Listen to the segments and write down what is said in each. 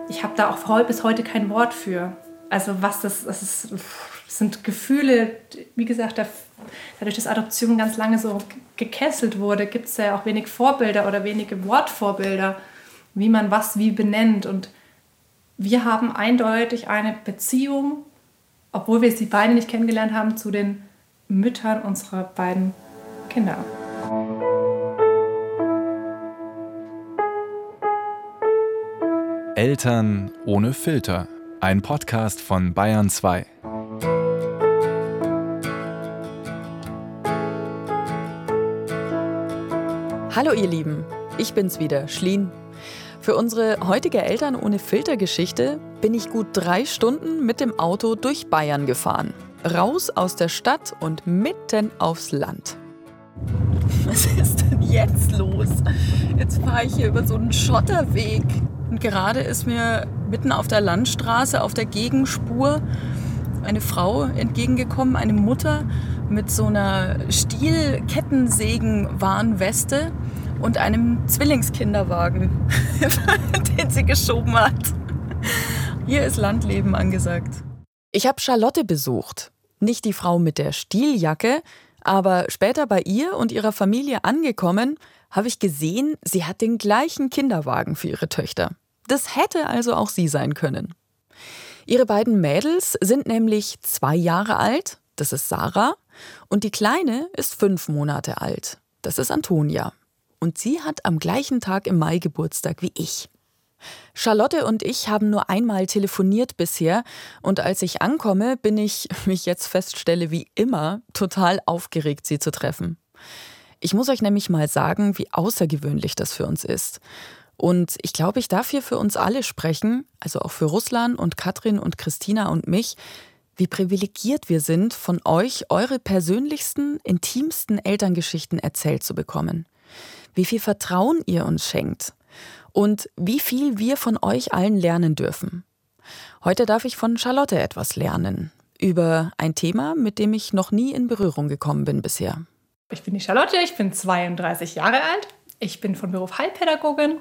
Ich habe da auch bis heute kein Wort für. Also das sind Gefühle, wie gesagt, dadurch, dass Adoption ganz lange so gekesselt wurde, gibt es ja auch wenig Vorbilder oder wenige Wortvorbilder, wie man was wie benennt. Und wir haben eindeutig eine Beziehung, obwohl wir sie beide nicht kennengelernt haben, zu den Müttern unserer beiden Kinder. Eltern ohne Filter. Ein Podcast von Bayern 2. Hallo ihr Lieben, ich bin's wieder, Schleen. Für unsere heutige Eltern ohne Filter-Geschichte bin ich gut 3 Stunden mit dem Auto durch Bayern gefahren. Raus aus der Stadt und mitten aufs Land. Was ist denn jetzt los? Jetzt fahre ich hier über so einen Schotterweg. Und gerade ist mir mitten auf der Landstraße, auf der Gegenspur, eine Frau entgegengekommen, eine Mutter mit so einer Stiel-Kettensägen-Warnweste und einem Zwillingskinderwagen, den sie geschoben hat. Hier ist Landleben angesagt. Ich habe Charlotte besucht. Nicht die Frau mit der Stieljacke, aber später bei ihr und ihrer Familie angekommen, habe ich gesehen, sie hat den gleichen Kinderwagen für ihre Töchter. Das hätte also auch sie sein können. Ihre beiden Mädels sind nämlich 2 Jahre alt, das ist Sarah, und die Kleine ist 5 Monate alt, das ist Antonia. Und sie hat am gleichen Tag im Mai Geburtstag wie ich. Charlotte und ich haben nur einmal telefoniert bisher und als ich ankomme, bin ich, wie ich jetzt feststelle, wie immer, total aufgeregt, sie zu treffen. Ich muss euch nämlich mal sagen, wie außergewöhnlich das für uns ist. Und ich glaube, ich darf hier für uns alle sprechen, also auch für Ruslan und Katrin und Christina und mich, wie privilegiert wir sind, von euch eure persönlichsten, intimsten Elterngeschichten erzählt zu bekommen. Wie viel Vertrauen ihr uns schenkt. Und wie viel wir von euch allen lernen dürfen. Heute darf ich von Charlotte etwas lernen. Über ein Thema, mit dem ich noch nie in Berührung gekommen bin bisher. Ich bin die Charlotte, ich bin 32 Jahre alt. Ich bin von Beruf Heilpädagogin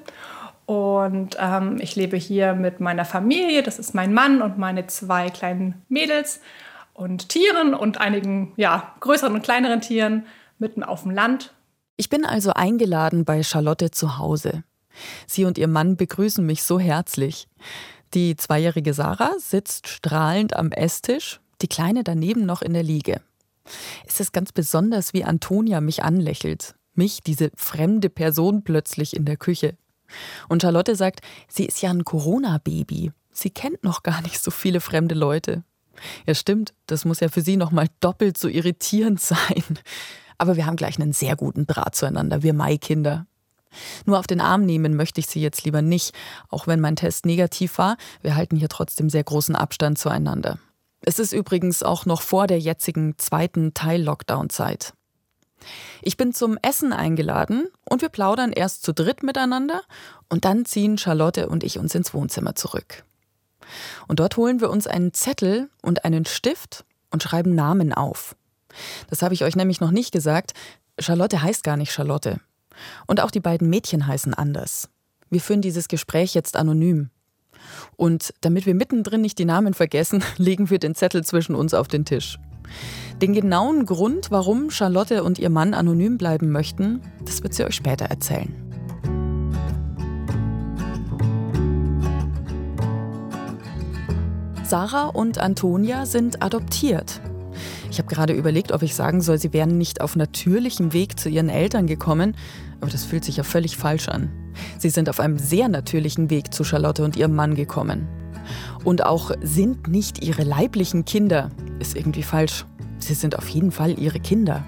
und ich lebe hier mit meiner Familie. Das ist mein Mann und meine 2 kleinen Mädels und Tieren und einigen größeren und kleineren Tieren mitten auf dem Land. Ich bin also eingeladen bei Charlotte zu Hause. Sie und ihr Mann begrüßen mich so herzlich. Die 2-jährige Sarah sitzt strahlend am Esstisch, die Kleine daneben noch in der Liege. Es ist ganz besonders, wie Antonia mich anlächelt. Mich, diese fremde Person, plötzlich in der Küche. Und Charlotte sagt, sie ist ja ein Corona-Baby. Sie kennt noch gar nicht so viele fremde Leute. Ja, stimmt, das muss ja für sie noch mal doppelt so irritierend sein. Aber wir haben gleich einen sehr guten Draht zueinander, wir Mai-Kinder. Nur auf den Arm nehmen möchte ich sie jetzt lieber nicht, auch wenn mein Test negativ war. Wir halten hier trotzdem sehr großen Abstand zueinander. Es ist übrigens auch noch vor der jetzigen 2. Teil-Lockdown-Zeit. Ich bin zum Essen eingeladen und wir plaudern erst zu dritt miteinander und dann ziehen Charlotte und ich uns ins Wohnzimmer zurück. Und dort holen wir uns einen Zettel und einen Stift und schreiben Namen auf. Das habe ich euch nämlich noch nicht gesagt. Charlotte heißt gar nicht Charlotte. Und auch die beiden Mädchen heißen anders. Wir führen dieses Gespräch jetzt anonym. Und damit wir mittendrin nicht die Namen vergessen, legen wir den Zettel zwischen uns auf den Tisch. Den genauen Grund, warum Charlotte und ihr Mann anonym bleiben möchten, das wird sie euch später erzählen. Sarah und Antonia sind adoptiert. Ich habe gerade überlegt, ob ich sagen soll, sie wären nicht auf natürlichem Weg zu ihren Eltern gekommen, aber das fühlt sich ja völlig falsch an. Sie sind auf einem sehr natürlichen Weg zu Charlotte und ihrem Mann gekommen. Und auch sind nicht ihre leiblichen Kinder, ist irgendwie falsch. Sie sind auf jeden Fall ihre Kinder.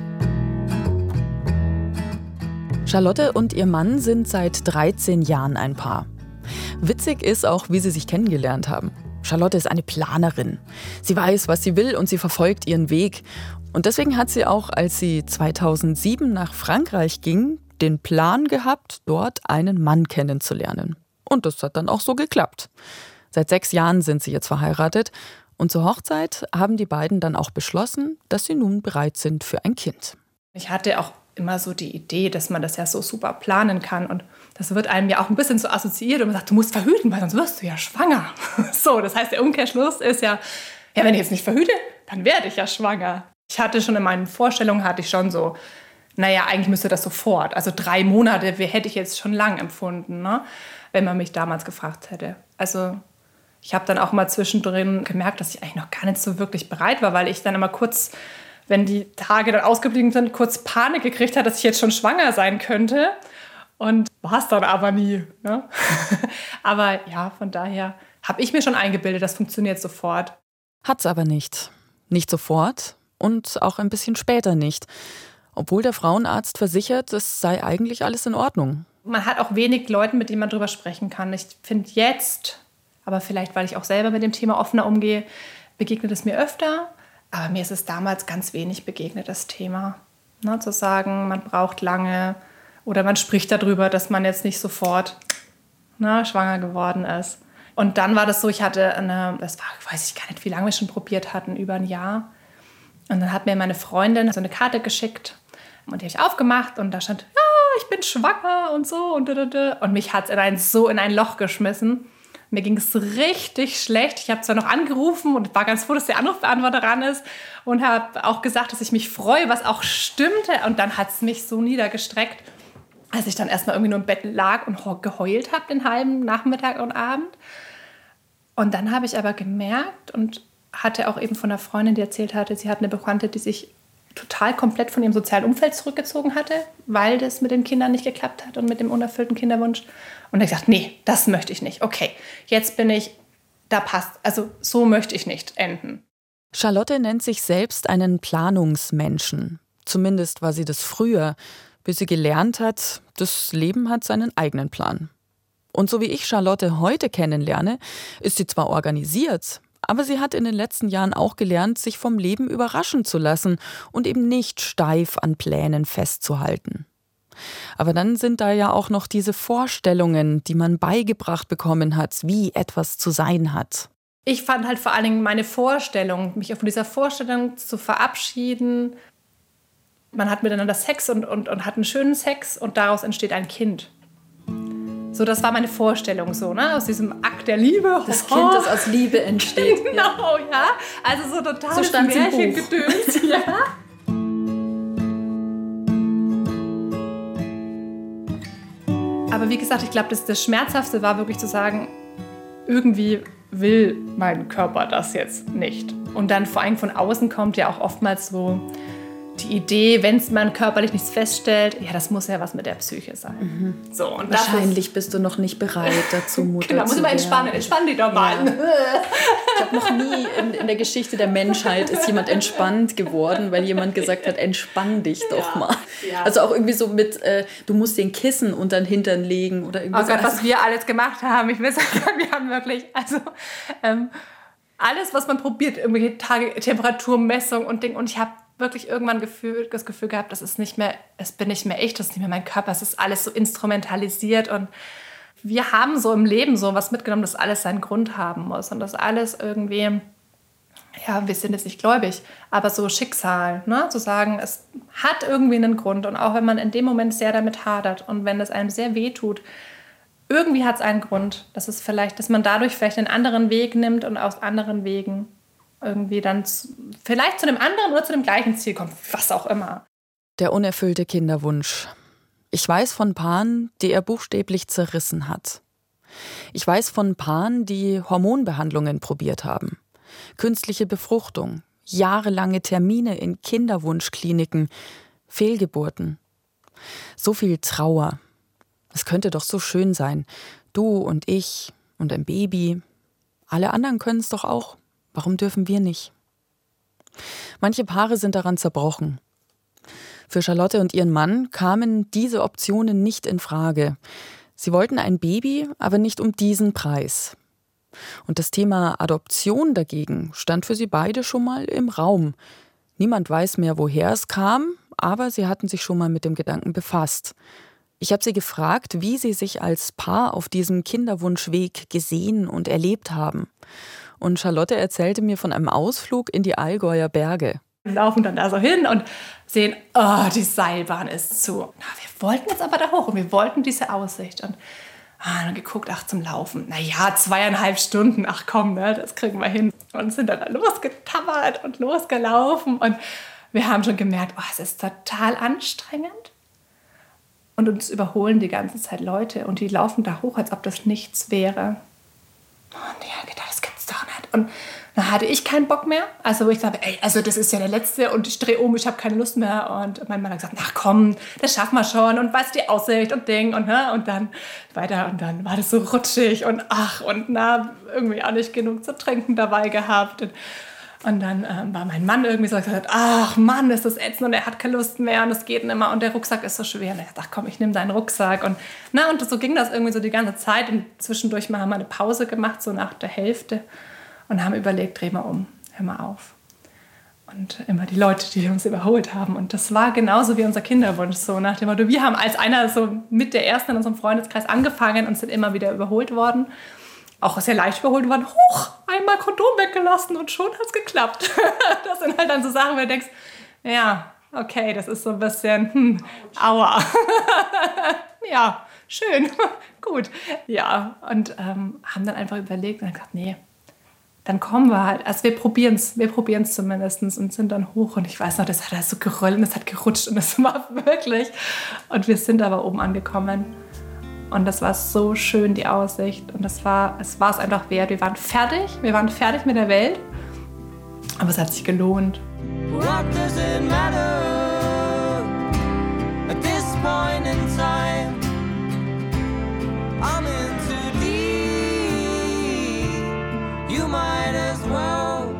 Charlotte und ihr Mann sind seit 13 Jahren ein Paar. Witzig ist auch, wie sie sich kennengelernt haben. Charlotte ist eine Planerin. Sie weiß, was sie will und sie verfolgt ihren Weg. Und deswegen hat sie auch, als sie 2007 nach Frankreich ging, den Plan gehabt, dort einen Mann kennenzulernen. Und das hat dann auch so geklappt. Seit 6 Jahren sind sie jetzt verheiratet. Und zur Hochzeit haben die beiden dann auch beschlossen, dass sie nun bereit sind für ein Kind. Ich hatte auch immer so die Idee, dass man das ja so super planen kann. Und das wird einem ja auch ein bisschen so assoziiert und man sagt, du musst verhüten, weil sonst wirst du ja schwanger. So, das heißt, der Umkehrschluss ist ja, wenn ich jetzt nicht verhüte, dann werde ich ja schwanger. Ich hatte schon in meinen Vorstellungen, so, eigentlich müsste das sofort. Also 3 Monate hätte ich jetzt schon lang empfunden, ne? Wenn man mich damals gefragt hätte. Also ich habe dann auch mal zwischendrin gemerkt, dass ich eigentlich noch gar nicht so wirklich bereit war, weil ich dann immer kurz, wenn die Tage dann ausgeblieben sind, kurz Panik gekriegt habe, dass ich jetzt schon schwanger sein könnte. Und war es dann aber nie. Ne? Aber ja, von daher habe ich mir schon eingebildet, das funktioniert sofort. Hat's aber nicht. Nicht sofort und auch ein bisschen später nicht. Obwohl der Frauenarzt versichert, es sei eigentlich alles in Ordnung. Man hat auch wenig Leute, mit denen man drüber sprechen kann. Ich finde jetzt, aber vielleicht, weil ich auch selber mit dem Thema offener umgehe, begegnet es mir öfter. Aber mir ist es damals ganz wenig begegnet, das Thema. Ne, zu sagen, man braucht lange oder man spricht darüber, dass man jetzt nicht sofort schwanger geworden ist. Und dann war das so, ich hatte weiß ich gar nicht, wie lange wir schon probiert hatten, über ein Jahr. Und dann hat mir meine Freundin so eine Karte geschickt und die habe ich aufgemacht und da stand, ja, ich bin schwanger und so und und mich hat es in ein Loch geschmissen. Mir ging es richtig schlecht. Ich habe zwar noch angerufen und war ganz froh, dass der Anrufbeantworter ran ist und habe auch gesagt, dass ich mich freue, was auch stimmte. Und dann hat es mich so niedergestreckt, als ich dann erstmal irgendwie nur im Bett lag und geheult habe den halben Nachmittag und Abend. Und dann habe ich aber gemerkt und hatte auch eben von einer Freundin, die erzählt hatte, sie hat eine Bekannte, die sich total komplett von ihrem sozialen Umfeld zurückgezogen hatte, weil das mit den Kindern nicht geklappt hat und mit dem unerfüllten Kinderwunsch. Und da habe ich gesagt, nee, das möchte ich nicht. Okay, jetzt bin ich, da passt. Also so möchte ich nicht enden. Charlotte nennt sich selbst einen Planungsmenschen. Zumindest war sie das früher, bis sie gelernt hat, das Leben hat seinen eigenen Plan. Und so wie ich Charlotte heute kennenlerne, ist sie zwar organisiert, aber sie hat in den letzten Jahren auch gelernt, sich vom Leben überraschen zu lassen und eben nicht steif an Plänen festzuhalten. Aber dann sind da ja auch noch diese Vorstellungen, die man beigebracht bekommen hat, wie etwas zu sein hat. Ich fand halt vor allen Dingen meine Vorstellung, mich von dieser Vorstellung zu verabschieden. Man hat miteinander Sex und hat einen schönen Sex und daraus entsteht ein Kind. So, das war meine Vorstellung so, ne? Aus diesem Akt der Liebe. Das Kind, das aus Liebe entsteht. Genau, ja. Also so total so stand Märchengedöns. Ja. Aber wie gesagt, ich glaube, das Schmerzhafte war wirklich zu sagen, irgendwie will mein Körper das jetzt nicht. Und dann vor allem von außen kommt ja auch oftmals so die Idee, wenn man körperlich nichts feststellt, ja, das muss ja was mit der Psyche sein. Mhm. So, und wahrscheinlich bist du noch nicht bereit dazu, Mutter genau, muss zu immer entspannen. Entspann dich doch mal. Ja. Ich habe noch nie in der Geschichte der Menschheit ist jemand entspannt geworden, weil jemand gesagt hat, entspann dich doch mal. Ja. Also auch irgendwie so mit, du musst den Kissen unter den Hintern legen oder irgendwie so. Gott, was wir alles gemacht haben. Ich will sagen, wir haben wirklich, alles, was man probiert, irgendwelche Temperaturmessung und Ding. Und ich habe wirklich irgendwann das Gefühl gehabt, es bin nicht mehr ich, das ist nicht mehr mein Körper, es ist alles so instrumentalisiert und wir haben so im Leben so was mitgenommen, dass alles seinen Grund haben muss und dass alles irgendwie, ja, wir sind jetzt nicht gläubig, aber so Schicksal, ne? Zu sagen, es hat irgendwie einen Grund und auch wenn man in dem Moment sehr damit hadert und wenn es einem sehr weh tut, irgendwie hat es einen Grund, dass man dadurch vielleicht einen anderen Weg nimmt und aus anderen Wegen irgendwie dann vielleicht zu einem anderen oder zu dem gleichen Ziel kommt, was auch immer. Der unerfüllte Kinderwunsch. Ich weiß von Paaren, die er buchstäblich zerrissen hat. Ich weiß von Paaren, die Hormonbehandlungen probiert haben. Künstliche Befruchtung, jahrelange Termine in Kinderwunschkliniken, Fehlgeburten. So viel Trauer. Es könnte doch so schön sein. Du und ich und ein Baby. Alle anderen können es doch auch. Warum dürfen wir nicht? Manche Paare sind daran zerbrochen. Für Charlotte und ihren Mann kamen diese Optionen nicht in Frage. Sie wollten ein Baby, aber nicht um diesen Preis. Und das Thema Adoption dagegen stand für sie beide schon mal im Raum. Niemand weiß mehr, woher es kam, aber sie hatten sich schon mal mit dem Gedanken befasst. Ich habe sie gefragt, wie sie sich als Paar auf diesem Kinderwunschweg gesehen und erlebt haben. Und Charlotte erzählte mir von einem Ausflug in die Allgäuer Berge. Wir laufen dann da so hin und sehen, oh, die Seilbahn ist zu. Wir wollten jetzt aber da hoch und wir wollten diese Aussicht. Und dann geguckt, zum Laufen. 2,5 Stunden, komm, ne, das kriegen wir hin. Und sind dann losgetappert und losgelaufen. Und wir haben schon gemerkt, es ist total anstrengend. Und uns überholen die ganze Zeit Leute. Und die laufen da hoch, als ob das nichts wäre. Und die haben gedacht, das gibt's doch nicht. Und dann hatte ich keinen Bock mehr. Also wo ich sage, das ist ja der letzte und ich drehe um, ich habe keine Lust mehr. Und mein Mann hat gesagt, komm, das schaffen wir schon. Und was die Aussicht und Ding und dann weiter. Und dann war das so rutschig und irgendwie auch nicht genug zu trinken dabei gehabt. Und dann war mein Mann irgendwie so gesagt, ach Mann, ist das ätzend und er hat keine Lust mehr und es geht nicht mehr und der Rucksack ist so schwer. Und er sagt, komm, ich nehme deinen Rucksack. Und so ging das irgendwie so die ganze Zeit. Und zwischendurch haben wir eine Pause gemacht, so nach der Hälfte. Und haben überlegt, dreh mal um, hör mal auf. Und immer die Leute, die uns überholt haben. Und das war genauso wie unser Kinderwunsch. So nach dem Motto, wir haben als einer so mit der Ersten in unserem Freundeskreis angefangen und sind immer wieder überholt worden. Auch sehr leicht überholt worden. Einmal Kondom weggelassen und schon hat es geklappt. Das sind halt dann so Sachen, wo du denkst, ja, okay, das ist so ein bisschen, aua. Ja, schön, gut. Ja, und haben dann einfach überlegt und gesagt, nee, dann kommen wir halt. Also wir probieren es zumindest und sind dann hoch. Und ich weiß noch, das hat so gerollt und das hat gerutscht und das war wirklich. Und wir sind aber oben angekommen. Und das war so schön, die Aussicht. Und es war es einfach wert. Wir waren fertig mit der Welt. Aber es hat sich gelohnt. What does it matter at this point in time? I'm in too deep. You might as well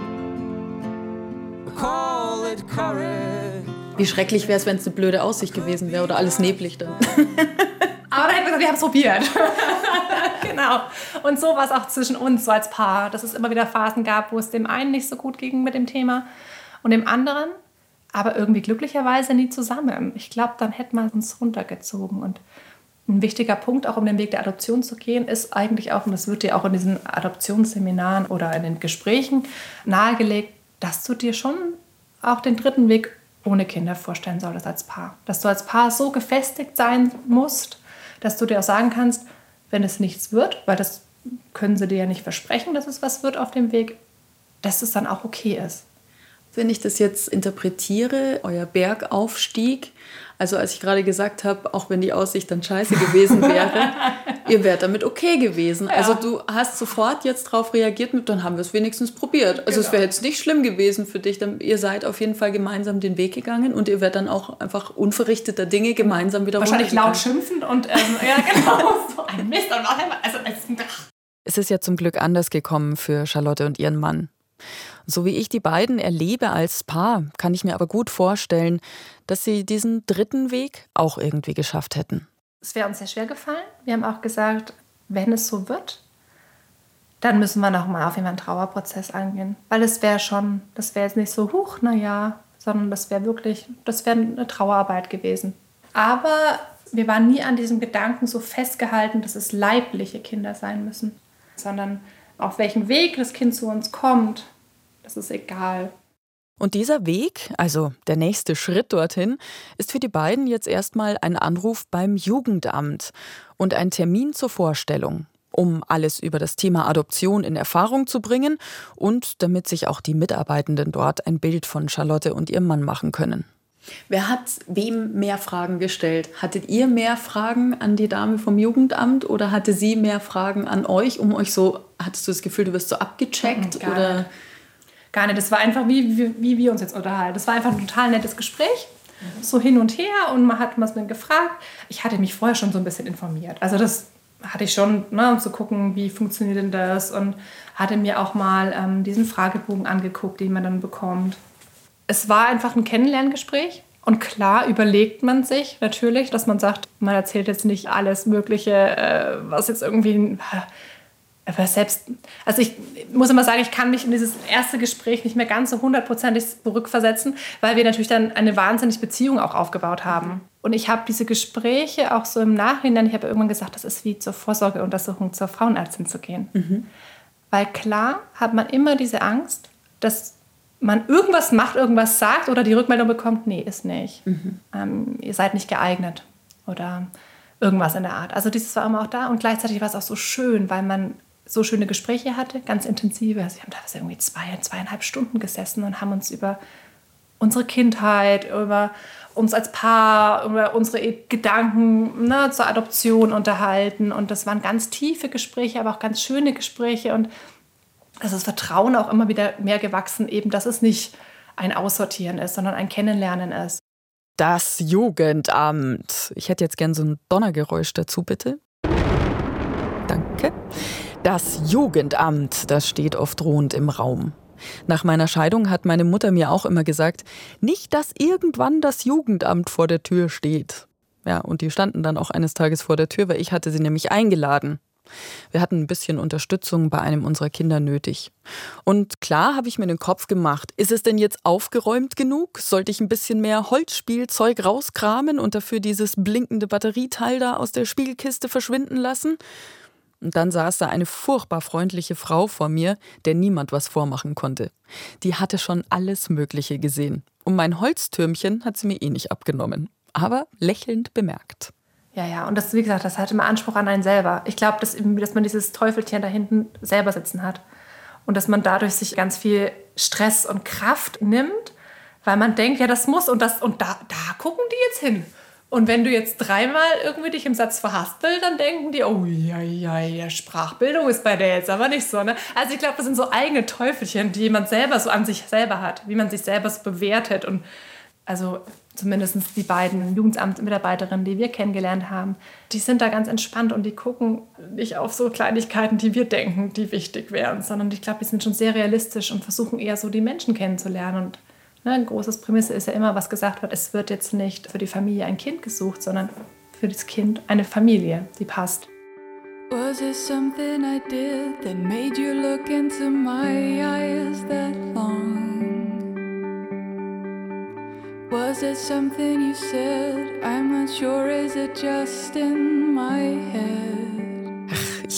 call it courage. Wie schrecklich wäre es, wenn es eine blöde Aussicht gewesen wäre oder alles neblig dann. Aber dann hätten wir gesagt, wir haben es probiert. Genau. Und so war es auch zwischen uns, so als Paar, dass es immer wieder Phasen gab, wo es dem einen nicht so gut ging mit dem Thema und dem anderen, aber irgendwie glücklicherweise nie zusammen. Ich glaube, dann hätten wir uns runtergezogen. Und ein wichtiger Punkt, auch um den Weg der Adoption zu gehen, ist eigentlich auch, und das wird dir auch in diesen Adoptionsseminaren oder in den Gesprächen nahegelegt, dass du dir schon auch den dritten Weg ohne Kinder vorstellen solltest als Paar. Dass du als Paar so gefestigt sein musst, dass du dir auch sagen kannst, wenn es nichts wird, weil das können sie dir ja nicht versprechen, dass es was wird auf dem Weg, dass es dann auch okay ist. Wenn ich das jetzt interpretiere, euer Bergaufstieg, also als ich gerade gesagt habe, auch wenn die Aussicht dann scheiße gewesen wäre, ihr wärt damit okay gewesen. Ja. Also du hast sofort jetzt drauf reagiert mit, dann haben wir es wenigstens probiert. Also es wäre jetzt nicht schlimm gewesen für dich, dann, ihr seid auf jeden Fall gemeinsam den Weg gegangen und ihr werdet dann auch einfach unverrichteter Dinge gemeinsam wieder wahrscheinlich laut schimpfen und ja genau, so ein Mist. Es ist ja zum Glück anders gekommen für Charlotte und ihren Mann. So wie ich die beiden erlebe als Paar, kann ich mir aber gut vorstellen, dass sie diesen dritten Weg auch irgendwie geschafft hätten. Es wäre uns sehr schwer gefallen. Wir haben auch gesagt, wenn es so wird, dann müssen wir nochmal auf jeden Fall einen Trauerprozess angehen. Weil das wäre jetzt nicht so, sondern das wäre eine Trauerarbeit gewesen. Aber wir waren nie an diesem Gedanken so festgehalten, dass es leibliche Kinder sein müssen. Sondern auf welchem Weg das Kind zu uns kommt, das ist egal. Und dieser Weg, also der nächste Schritt dorthin, ist für die beiden jetzt erstmal ein Anruf beim Jugendamt und ein Termin zur Vorstellung, um alles über das Thema Adoption in Erfahrung zu bringen und damit sich auch die Mitarbeitenden dort ein Bild von Charlotte und ihrem Mann machen können. Wer hat wem mehr Fragen gestellt? Hattet ihr mehr Fragen an die Dame vom Jugendamt oder hatte sie mehr Fragen an euch, hattest du das Gefühl, du wirst so abgecheckt? Gar nicht. Das war einfach, wie wir uns jetzt unterhalten. Das war einfach ein total nettes Gespräch. So hin und her und man hat was mir gefragt. Ich hatte mich vorher schon so ein bisschen informiert. Also das hatte ich schon, um zu gucken, wie funktioniert denn das und hatte mir auch mal diesen Fragebogen angeguckt, den man dann bekommt. Es war einfach ein Kennenlerngespräch und klar überlegt man sich natürlich, dass man sagt, man erzählt jetzt nicht alles Mögliche, was jetzt irgendwie... Aber also ich muss immer sagen, ich kann mich in dieses erste Gespräch nicht mehr ganz so 100% zurückversetzen, weil wir natürlich dann eine wahnsinnige Beziehung auch aufgebaut haben. Und ich habe diese Gespräche auch so im Nachhinein, ich habe irgendwann gesagt, das ist wie zur Vorsorgeuntersuchung zur Frauenärztin zu gehen. Mhm. Weil klar hat man immer diese Angst, dass man irgendwas macht, irgendwas sagt oder die Rückmeldung bekommt, nee, ist nicht. Ihr seid nicht geeignet oder irgendwas in der Art. Also dieses war immer auch da und gleichzeitig war es auch so schön, weil man so schöne Gespräche hatte, ganz intensive. Also wir haben teilweise irgendwie 2,5 Stunden gesessen und haben uns über unsere Kindheit, über uns als Paar, über unsere Gedanken zur Adoption unterhalten. Und das waren ganz tiefe Gespräche, aber auch ganz schöne Gespräche. Und also das Vertrauen auch immer wieder mehr gewachsen, eben, dass es nicht ein Aussortieren ist, sondern ein Kennenlernen ist. Das Jugendamt. Ich hätte jetzt gern so ein Donnergeräusch dazu, bitte. Danke. Das Jugendamt, das steht oft drohend im Raum. Nach meiner Scheidung hat meine Mutter mir auch immer gesagt, nicht, dass irgendwann das Jugendamt vor der Tür steht. Ja, und die standen dann auch eines Tages vor der Tür, weil ich hatte sie nämlich eingeladen. Wir hatten ein bisschen Unterstützung bei einem unserer Kinder nötig. Und klar habe ich mir den Kopf gemacht, ist es denn jetzt aufgeräumt genug? Sollte ich ein bisschen mehr Holzspielzeug rauskramen und dafür dieses blinkende Batterieteil da aus der Spielkiste verschwinden lassen? Und dann saß da eine furchtbar freundliche Frau vor mir, der niemand was vormachen konnte. Die hatte schon alles Mögliche gesehen. Und mein Holztürmchen hat sie mir nicht abgenommen. Aber lächelnd bemerkt. Ja, und das, wie gesagt, das hat immer Anspruch an einen selber. Ich glaube, dass man dieses Teufelchen da hinten selber sitzen hat. Und dass man dadurch sich ganz viel Stress und Kraft nimmt, weil man denkt, ja, das muss und da gucken die jetzt hin. Und wenn du jetzt 3-mal irgendwie dich im Satz verhaspelst, dann denken die, oh ja, Sprachbildung ist bei der jetzt aber nicht so. Ne? Also ich glaube, das sind so eigene Teufelchen, die man selber so an sich selber hat, wie man sich selber so bewertet. Und also zumindest die beiden Jugendamtsmitarbeiterinnen, die wir kennengelernt haben, die sind da ganz entspannt und die gucken nicht auf so Kleinigkeiten, die wir denken, die wichtig wären, sondern ich glaube, die sind schon sehr realistisch und versuchen eher so die Menschen kennenzulernen. Und ein großes Prämisse ist ja immer, was gesagt wird, es wird jetzt nicht für die Familie ein Kind gesucht, sondern für das Kind eine Familie, die passt. Was it something I did that made you look into my eyes that long? Was it something you said? I'm not sure, is it just in my head?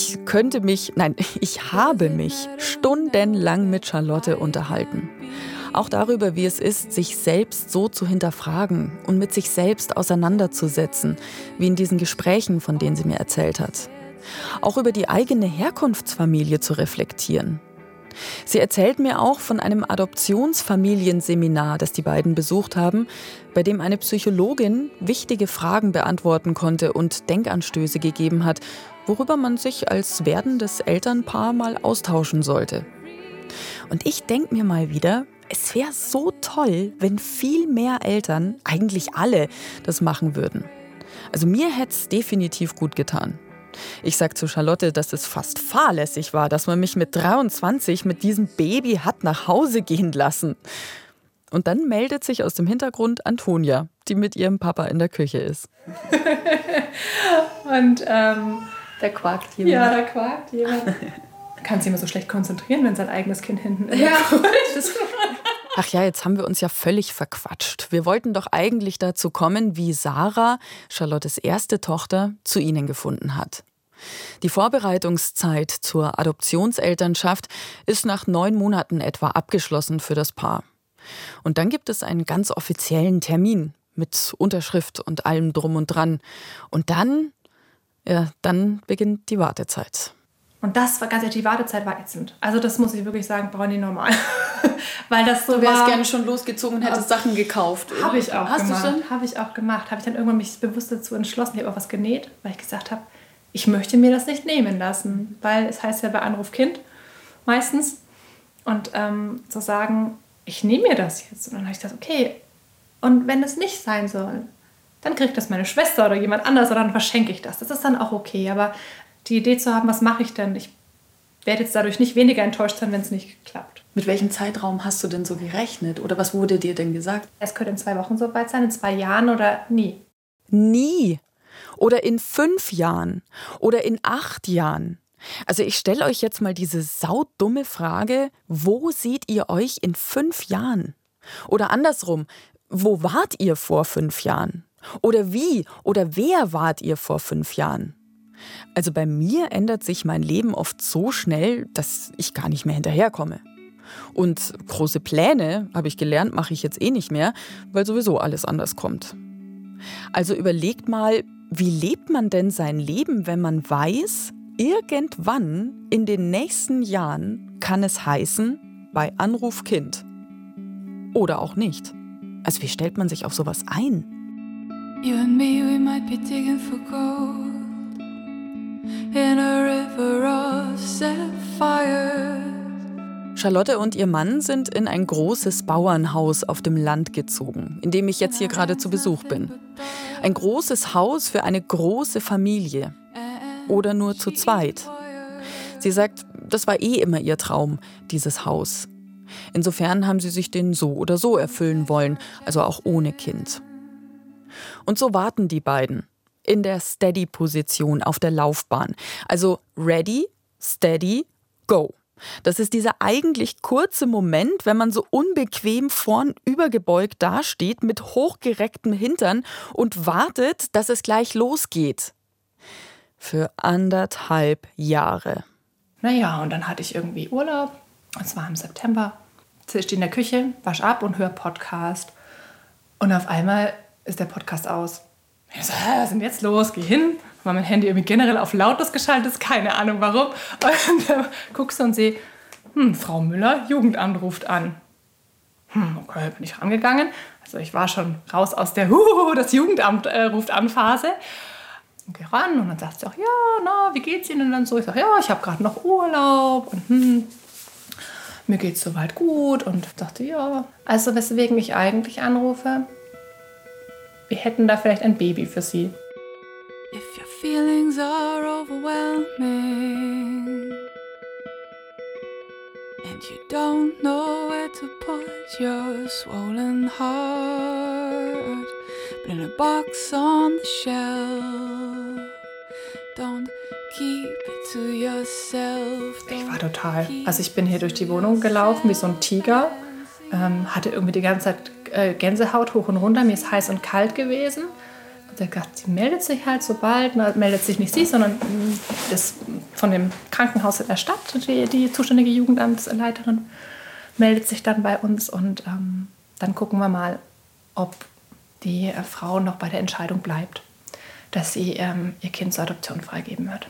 Ich habe mich stundenlang mit Charlotte unterhalten. Auch darüber, wie es ist, sich selbst so zu hinterfragen und mit sich selbst auseinanderzusetzen, wie in diesen Gesprächen, von denen sie mir erzählt hat. Auch über die eigene Herkunftsfamilie zu reflektieren. Sie erzählt mir auch von einem Adoptionsfamilienseminar, das die beiden besucht haben, bei dem eine Psychologin wichtige Fragen beantworten konnte und Denkanstöße gegeben hat, worüber man sich als werdendes Elternpaar mal austauschen sollte. Und ich denke mir mal wieder, es wäre so toll, wenn viel mehr Eltern, eigentlich alle, das machen würden. Also mir hätte es definitiv gut getan. Ich sag zu Charlotte, dass es fast fahrlässig war, dass man mich mit 23 mit diesem Baby hat nach Hause gehen lassen. Und dann meldet sich aus dem Hintergrund Antonia, die mit ihrem Papa in der Küche ist. Und da quakt jemand. Ja, da quakt jemand. Man kann sich immer so schlecht konzentrieren, wenn sein eigenes Kind hinten ist. Ja. Ach ja, jetzt haben wir uns ja völlig verquatscht. Wir wollten doch eigentlich dazu kommen, wie Sarah, Charlottes erste Tochter, zu ihnen gefunden hat. Die Vorbereitungszeit zur Adoptionselternschaft ist nach 9 Monaten etwa abgeschlossen für das Paar. Und dann gibt es einen ganz offiziellen Termin mit Unterschrift und allem drum und dran. Und dann beginnt die Wartezeit. Und das war die Wartezeit war ätzend. Also das muss ich wirklich sagen, brauche ich normal. Weil das so du wärst war, gerne schon losgezogen und hättest Sachen gekauft. Habe ich auch Hast gemacht. du schon? Habe ich auch gemacht. Habe ich dann irgendwann mich bewusst dazu entschlossen. Ich habe auch was genäht, weil ich gesagt habe, ich möchte mir das nicht nehmen lassen. Weil es heißt ja bei Anruf Kind meistens. Und zu sagen, ich nehme mir das jetzt. Und dann habe ich gesagt, okay, und wenn es nicht sein soll, dann kriegt das meine Schwester oder jemand anders oder dann verschenke ich das. Das ist dann auch okay. Aber die Idee zu haben, was mache ich denn? Ich werde jetzt dadurch nicht weniger enttäuscht sein, wenn es nicht klappt. Mit welchem Zeitraum hast du denn so gerechnet? Oder was wurde dir denn gesagt? Es könnte in 2 Wochen soweit sein, in 2 Jahren oder nie. Nie. Oder in 5 Jahren. Oder in 8 Jahren. Also ich stelle euch jetzt mal diese saudumme Frage, wo seht ihr euch in 5 Jahren? Oder andersrum, wo wart ihr vor 5 Jahren? Oder wie oder wer wart ihr vor 5 Jahren? Also bei mir ändert sich mein Leben oft so schnell, dass ich gar nicht mehr hinterherkomme. Und große Pläne, habe ich gelernt, mache ich jetzt nicht mehr, weil sowieso alles anders kommt. Also überlegt mal, wie lebt man denn sein Leben, wenn man weiß, irgendwann in den nächsten Jahren kann es heißen, bei Anruf Kind. Oder auch nicht. Also wie stellt man sich auf sowas ein? You and me, we might be digging for gold in a river of sapphires. Charlotte und ihr Mann sind in ein großes Bauernhaus auf dem Land gezogen, in dem ich jetzt hier gerade zu Besuch bin. Ein großes Haus für eine große Familie. Oder nur zu zweit. Sie sagt, das war immer ihr Traum, dieses Haus. Insofern haben sie sich den so oder so erfüllen wollen, also auch ohne Kind. Und so warten die beiden in der Steady-Position auf der Laufbahn. Also ready, steady, go. Das ist dieser eigentlich kurze Moment, wenn man so unbequem vorn übergebeugt dasteht mit hochgerecktem Hintern und wartet, dass es gleich losgeht. Für 1,5 Jahre. Naja, und dann hatte ich irgendwie Urlaub. Es war im September. Ich stehe in der Küche, wasche ab und höre Podcast. Und auf einmal ist der Podcast aus. Ich so, was ist denn jetzt los? Geh hin. Weil mein Handy irgendwie generell auf lautlos geschaltet ist. Keine Ahnung warum. Und dann guckst du und sehe, Frau Müller, Jugendamt ruft an. Okay, bin ich rangegangen. Also ich war schon raus aus der das Jugendamt ruft an Phase. Und gehe ran und dann sagt sie auch, ja, na, wie geht's Ihnen? Und dann so, ich sage, ja, ich habe gerade noch Urlaub und mir geht's soweit gut. Und dachte, ja, also weswegen ich eigentlich anrufe, wir hätten da vielleicht ein Baby für Sie. If your feelings are overwhelming and you don't know where to put your swollen heart, but in a box on the shelf, don't keep it to yourself. Ich war total, also ich bin hier durch die Wohnung gelaufen wie so ein Tiger, hatte irgendwie die ganze Zeit Gänsehaut hoch und runter, mir ist heiß und kalt gewesen. Und der Gast, sie meldet sich halt sobald, meldet sich nicht sie, sondern das von dem Krankenhaus in der Stadt, die zuständige Jugendamtsleiterin, meldet sich dann bei uns und dann gucken wir mal, ob die Frau noch bei der Entscheidung bleibt, dass sie ihr Kind zur Adoption freigeben wird.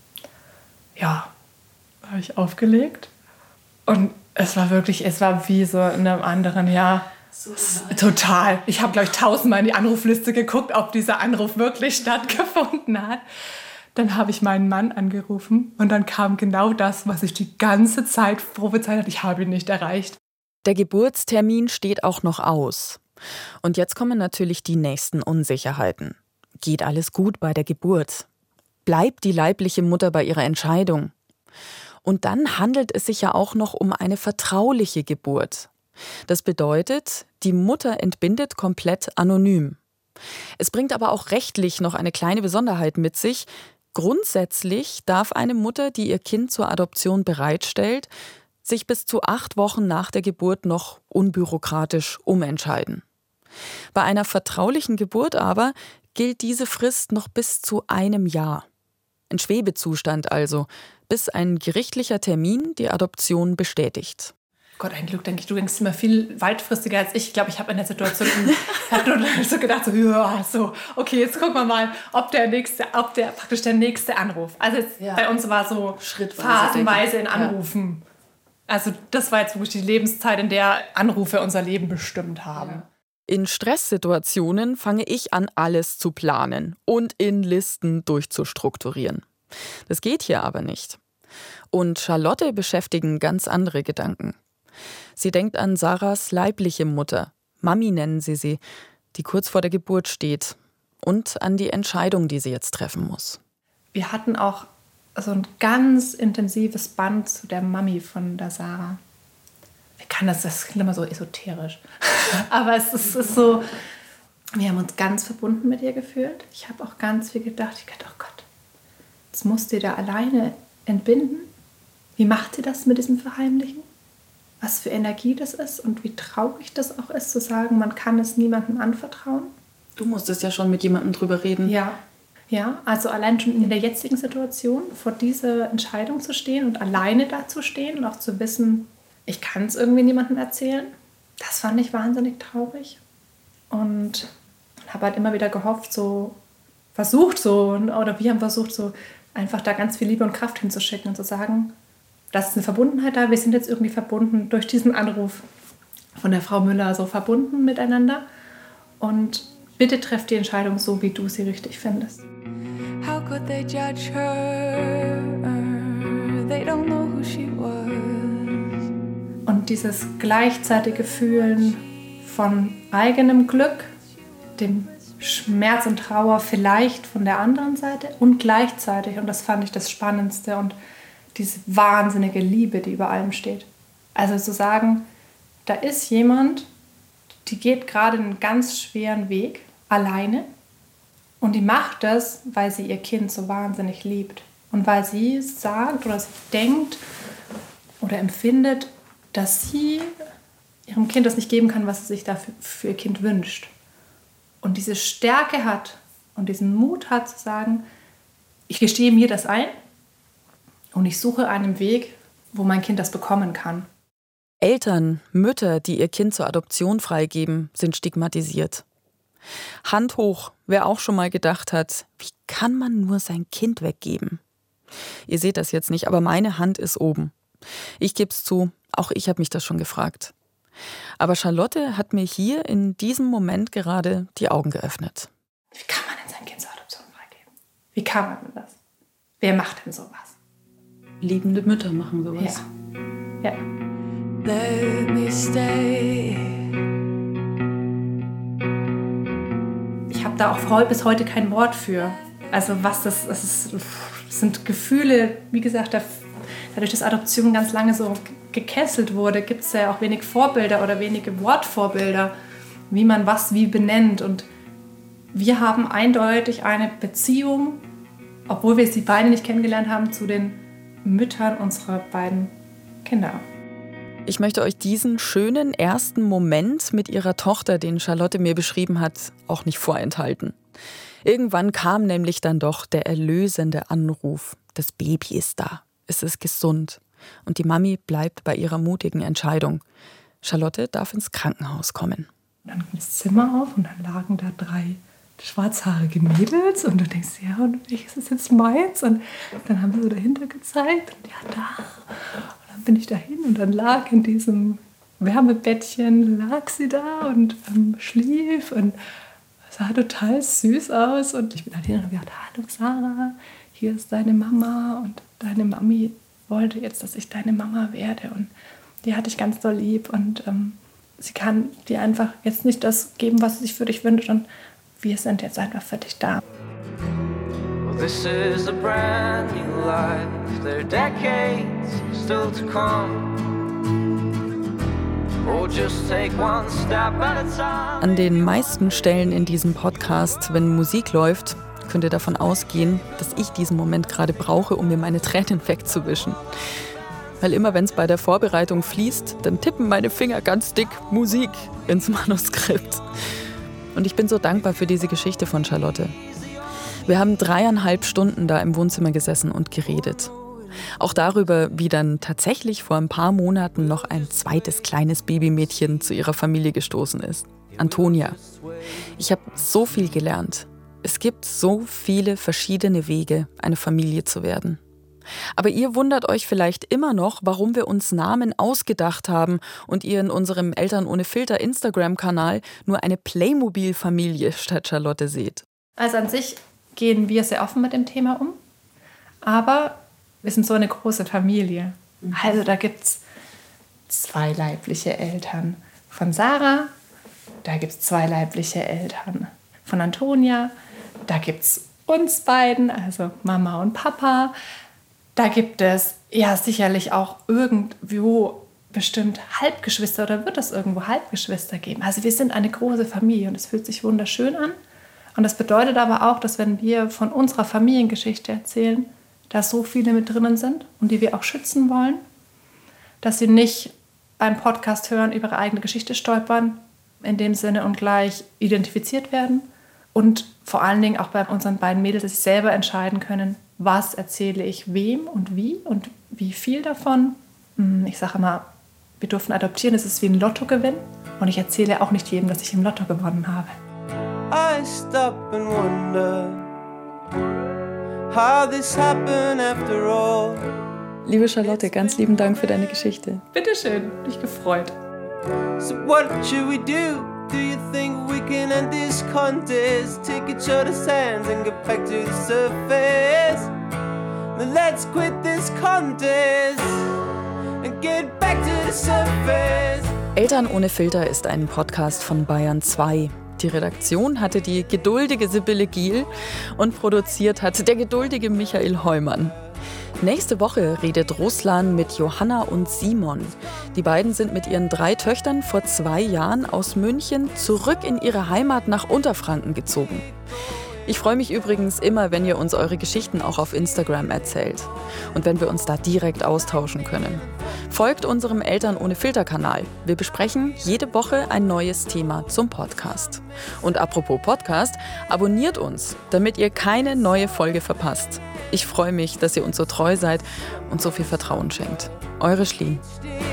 Ja, habe ich aufgelegt und es war wie so in einem anderen Jahr. Total. Ich habe, glaube ich, 1000-mal in die Anrufliste geguckt, ob dieser Anruf wirklich stattgefunden hat. Dann habe ich meinen Mann angerufen und dann kam genau das, was ich die ganze Zeit prophezeit habe. Ich habe ihn nicht erreicht. Der Geburtstermin steht auch noch aus. Und jetzt kommen natürlich die nächsten Unsicherheiten. Geht alles gut bei der Geburt? Bleibt die leibliche Mutter bei ihrer Entscheidung? Und dann handelt es sich ja auch noch um eine vertrauliche Geburt. Das bedeutet, die Mutter entbindet komplett anonym. Es bringt aber auch rechtlich noch eine kleine Besonderheit mit sich. Grundsätzlich darf eine Mutter, die ihr Kind zur Adoption bereitstellt, sich bis zu 8 Wochen nach der Geburt noch unbürokratisch umentscheiden. Bei einer vertraulichen Geburt aber gilt diese Frist noch bis zu 1 Jahr. Ein Schwebezustand also, bis ein gerichtlicher Termin die Adoption bestätigt. Gott, ein Glück, denke ich, du denkst immer viel weitfristiger als ich. Ich glaube, ich habe in der Situation so gedacht, so, okay, jetzt gucken wir mal, ob praktisch der nächste Anruf. Also bei uns war so phasenweise in Anrufen. Ja. Also das war jetzt wirklich die Lebenszeit, in der Anrufe unser Leben bestimmt haben. Ja. In Stresssituationen fange ich an, alles zu planen und in Listen durchzustrukturieren. Das geht hier aber nicht. Und Charlotte beschäftigen ganz andere Gedanken. Sie denkt an Sarahs leibliche Mutter, Mami nennen sie, die kurz vor der Geburt steht. Und an die Entscheidung, die sie jetzt treffen muss. Wir hatten auch so ein ganz intensives Band zu der Mami von der Sarah. Das klingt immer so esoterisch. Aber es ist so, wir haben uns ganz verbunden mit ihr gefühlt. Ich habe auch ganz viel gedacht, oh Gott, jetzt musst du da alleine entbinden. Wie macht sie das mit diesem Verheimlichen? Was für Energie das ist und wie traurig das auch ist, zu sagen, man kann es niemandem anvertrauen. Du musstest ja schon mit jemandem drüber reden. Ja, also allein schon in der jetzigen Situation vor dieser Entscheidung zu stehen und alleine da zu stehen und auch zu wissen, ich kann es irgendwie niemandem erzählen. Das fand ich wahnsinnig traurig. Und habe halt immer wieder gehofft, wir haben versucht, so einfach da ganz viel Liebe und Kraft hinzuschicken und zu sagen, da ist eine Verbundenheit da, wir sind jetzt irgendwie verbunden durch diesen Anruf von der Frau Müller, so verbunden miteinander. Und bitte treff die Entscheidung so, wie du sie richtig findest. How could they judge her? They don't know who she was. Und dieses gleichzeitige Fühlen von eigenem Glück, dem Schmerz und Trauer vielleicht von der anderen Seite und gleichzeitig, und das fand ich das Spannendste, und diese wahnsinnige Liebe, die über allem steht. Also zu sagen, da ist jemand, die geht gerade einen ganz schweren Weg, alleine, und die macht das, weil sie ihr Kind so wahnsinnig liebt und weil sie sagt oder sie denkt oder empfindet, dass sie ihrem Kind das nicht geben kann, was sie sich dafür für ihr Kind wünscht. Und diese Stärke hat und diesen Mut hat zu sagen, ich gestehe mir das ein und ich suche einen Weg, wo mein Kind das bekommen kann. Eltern, Mütter, die ihr Kind zur Adoption freigeben, sind stigmatisiert. Hand hoch, wer auch schon mal gedacht hat, wie kann man nur sein Kind weggeben? Ihr seht das jetzt nicht, aber meine Hand ist oben. Ich gebe es zu, auch ich habe mich das schon gefragt. Aber Charlotte hat mir hier in diesem Moment gerade die Augen geöffnet. Wie kann man denn sein Kind zur Adoption freigeben? Wie kann man denn das? Wer macht denn sowas? Liebende Mütter machen sowas. Ja. Let me stay. Ich habe da auch bis heute kein Wort für. Also das sind Gefühle, wie gesagt, dadurch, dass Adoption ganz lange so gekesselt wurde, gibt es ja auch wenig Vorbilder oder wenige Wortvorbilder, wie man was wie benennt. Und wir haben eindeutig eine Beziehung, obwohl wir sie beide nicht kennengelernt haben, zu den Müttern unserer beiden Kinder. Ich möchte euch diesen schönen ersten Moment mit ihrer Tochter, den Charlotte mir beschrieben hat, auch nicht vorenthalten. Irgendwann kam nämlich dann doch der erlösende Anruf. Das Baby ist da. Es ist gesund. Und die Mami bleibt bei ihrer mutigen Entscheidung. Charlotte darf ins Krankenhaus kommen. Dann ging das Zimmer auf und dann lagen da 3 schwarzhaarige Mädels und du denkst, ja, und welches ist jetzt meins? Und dann haben sie so dahinter gezeigt und ja, da. Und dann bin ich dahin und dann lag in diesem Wärmebettchen, lag sie da und schlief und sah total süß aus. Und ich bin halt hin und gesagt, hallo Sarah, hier ist deine Mama und deine Mami wollte jetzt, dass ich deine Mama werde und die hatte ich ganz doll lieb und sie kann dir einfach jetzt nicht das geben, was sie sich für dich wünscht und wir sind jetzt einfach für dich da. Well, this is a brand new life. There are decades still to come. Oh, just take one step at a time. An den meisten Stellen in diesem Podcast, wenn Musik läuft, könnt ihr davon ausgehen, dass ich diesen Moment gerade brauche, um mir meine Tränen wegzuwischen. Weil immer, wenn es bei der Vorbereitung fließt, dann tippen meine Finger ganz dick Musik ins Manuskript. Und ich bin so dankbar für diese Geschichte von Charlotte. Wir haben 3,5 Stunden da im Wohnzimmer gesessen und geredet. Auch darüber, wie dann tatsächlich vor ein paar Monaten noch ein zweites kleines Babymädchen zu ihrer Familie gestoßen ist. Antonia. Ich habe so viel gelernt. Es gibt so viele verschiedene Wege, eine Familie zu werden. Aber ihr wundert euch vielleicht immer noch, warum wir uns Namen ausgedacht haben und ihr in unserem Eltern ohne Filter Instagram-Kanal nur eine Playmobil-Familie statt Charlotte seht. Also an sich gehen wir sehr offen mit dem Thema um, aber wir sind so eine große Familie. Also da gibt es 2 leibliche Eltern von Sarah, da gibt es 2 leibliche Eltern von Antonia, da gibt es uns beiden, also Mama und Papa. Da gibt es ja sicherlich auch irgendwo bestimmt Halbgeschwister oder wird es irgendwo Halbgeschwister geben. Also wir sind eine große Familie und es fühlt sich wunderschön an. Und das bedeutet aber auch, dass wenn wir von unserer Familiengeschichte erzählen, da so viele mit drinnen sind und die wir auch schützen wollen, dass sie nicht beim Podcast hören über ihre eigene Geschichte stolpern, in dem Sinne und gleich identifiziert werden. Und vor allen Dingen auch bei unseren beiden Mädels, dass sie selber entscheiden können, was erzähle ich wem und wie viel davon. Ich sage immer, Wir durften adoptieren, es ist wie ein Lottogewinn. Und ich erzähle auch nicht jedem, dass ich im Lotto gewonnen habe. I stop and wonder how this happened after all. Liebe Charlotte, ganz lieben Dank für deine Geschichte. Bitteschön, mich gefreut. So what should we do? Do you think we can end this contest? Take each other's hands and get back to the surface. Then let's quit this contest and get back to the surface. Eltern ohne Filter ist ein Podcast von Bayern 2. Die Redaktion hatte die geduldige Sibylle Giel und produziert hat der geduldige Michael Heumann. Nächste Woche redet Ruslan mit Johanna und Simon. Die beiden sind mit ihren 3 Töchtern vor 2 Jahren aus München zurück in ihre Heimat nach Unterfranken gezogen. Ich freue mich übrigens immer, wenn ihr uns eure Geschichten auch auf Instagram erzählt und wenn wir uns da direkt austauschen können. Folgt unserem Eltern ohne Filter-Kanal. Wir besprechen jede Woche ein neues Thema zum Podcast. Und apropos Podcast, abonniert uns, damit ihr keine neue Folge verpasst. Ich freue mich, dass ihr uns so treu seid und so viel Vertrauen schenkt. Eure Schli.